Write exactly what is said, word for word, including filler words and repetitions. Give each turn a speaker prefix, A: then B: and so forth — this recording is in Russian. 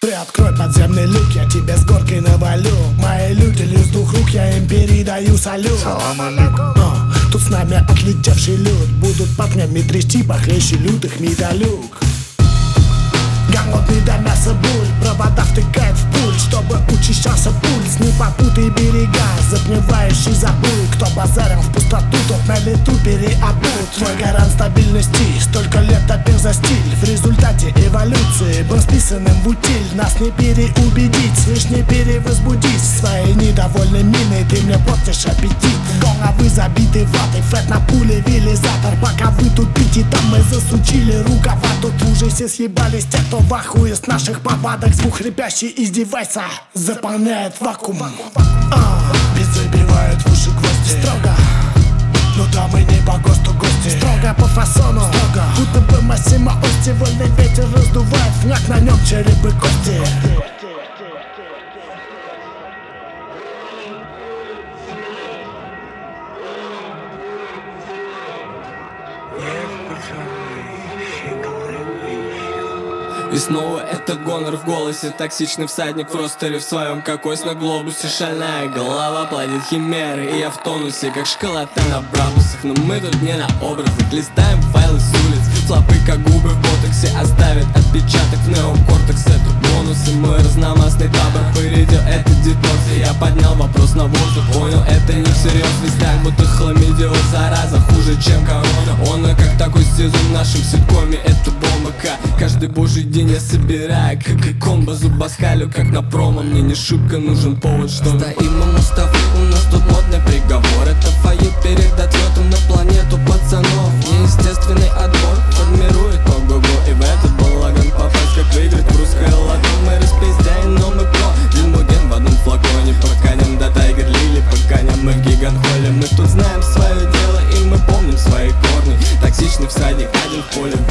A: Приоткрой подземный люк, я тебе с горкой навалю. Мои люди лишь с двух рук, я им передаю салют.
B: Салам алейкум.
A: О, тут с нами отлетевший люд. Будут парнями трясти похлеще лютых медалюк. Голодный до мяса буль, провода втыкает в пульт, чтобы учащался пульс. Не попутай берега, запневаешь и забудь. Кто базарил в пустоту, тот на лету переобут. Твой гарант стабильности, столько лет топил за стиль. В результате эволюции был списанным в утиль. Нас не переубедить, слышь, не перевозбудить. Своей недовольной миной ты мне портишь аппетит. Головы забиты ватой, фэт на пуле велизатор. Пока вы тут пите, там мы засучили рукава. Тут уже все съебались те, кто в ахуе с наших повадок. Звук хрипящий из девайса заполняет вакуум. А, бит забивает в уши гвозди. Строго, ну да, мы не по ГОСТу гости. Строго по фасону, строго, будто бы Массимо Ости. Вольный ветер раздувает фляг, на нем череп и кости.
C: И снова это гонор в голосе, токсичный всадник в ростере в своем, как ось на глобусе. Шальная голова плодит химеры, и я в тонусе, как школота на брабусах. Но мы тут не на образах, листаем файлы с улиц. Флопы, как губы в ботоксе, оставят отпечаток в неокортексе. Тут бонусы, мой разномастный табор повредил этот детокс. И я поднял вопрос на воздух, понял, это не всерьез. Весь так, будто хламидиоз, зараза, хуже, чем корона. Он и как такой сезон в нашем ситкоме, это бомба. Каждый божий день я собираю, как икон, базу баскалю, как на промо. Мне не шибко нужен повод, что стоим у Мустафы, у нас тут модный приговор. Это фойе перед отлетом на планету пацанов. Неестественный отбор формирует ого-го. И в этот балаган попасть, как выиграть в русское лото. Мы распиздяем, но мы про Динмуген в одном флаконе. Поканем до Тайгер Лили, поканем мы в гигант-холле. Мы тут знаем свое дело и мы помним свои корни. Токсичный всадник, один в поле.